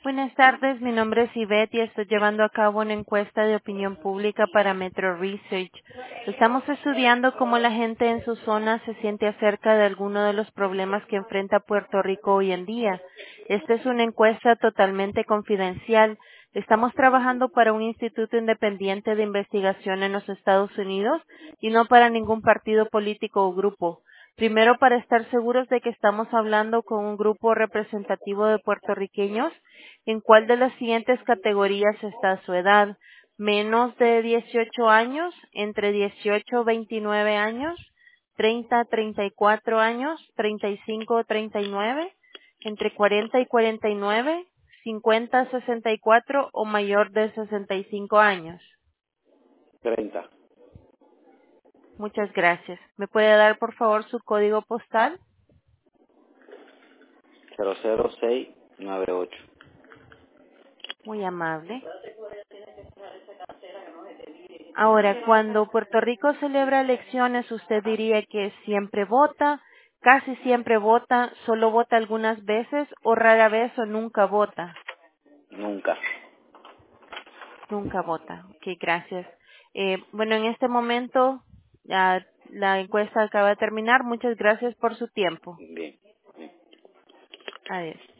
Buenas tardes, mi nombre es Yvette y estoy llevando a cabo una encuesta de opinión pública para Metro Research. Estamos estudiando cómo la gente en su zona se siente acerca de alguno de los problemas que enfrenta Puerto Rico hoy en día. Esta es una encuesta totalmente confidencial. Estamos trabajando para un instituto independiente de investigación en los Estados Unidos y no para ningún partido político o grupo. Primero, para estar seguros de que estamos hablando con un grupo representativo de puertorriqueños, ¿en cuál de las siguientes categorías está su edad? Menos de 18 años, entre 18 y 29 años, 30 a 34 años, 35 a 39, entre 40 y 49, 50 a 64 o mayor de 65 años. 30. Muchas gracias. ¿Me puede dar por favor su código postal? 00698. Muy amable. Ahora, cuando Puerto Rico celebra elecciones, ¿usted diría que siempre vota, casi siempre vota, solo vota algunas veces o rara vez o nunca vota? Nunca. Nunca vota. Ok, gracias. Bueno, en este momento ya la encuesta acaba de terminar. Muchas gracias por su tiempo. Bien. Adiós.